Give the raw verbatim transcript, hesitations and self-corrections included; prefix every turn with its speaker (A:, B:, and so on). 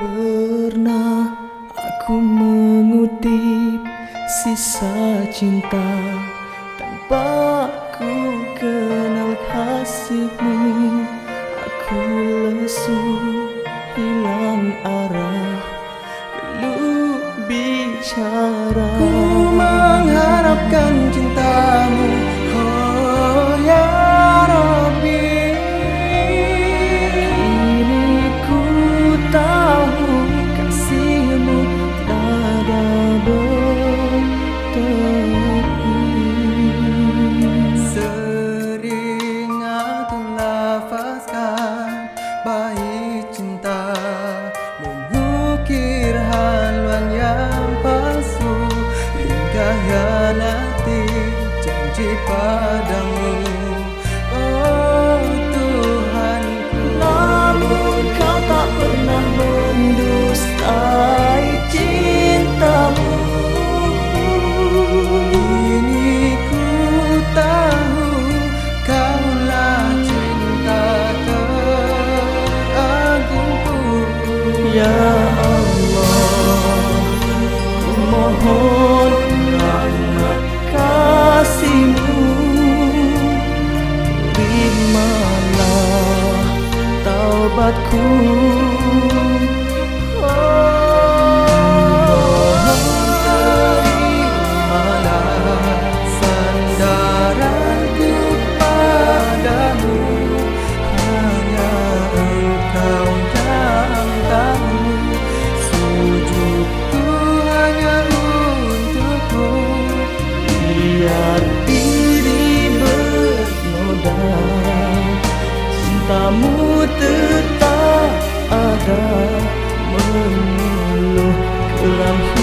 A: Pernah aku mengutip sisa cinta tanpa ku kenal kasihmu. Aku lesu, hilang arah, belum bicara. Ku mengharapkan cintamu, oh ya Rabbi. Kini ku tahu kasihmu tiada bertepi.
B: Sering aku lafazkan bait cinta, mengukir haluan yang palsu, hingga hianati janji padamu. Oh Tuhanku,
A: Namun kau tak pernah mendustai cintamu.
B: kini ku tahu kaulah cinta teragungku.
A: Ya Allah, ku mohon rahmat kasih-Mu, terimalah taubatku.
B: Sandaranku padamu, hanya Engkau yang tahu. Sujudku hanya untukmu.
A: Biar diri bernoda, cintamu tetap ada, mengeluh kelam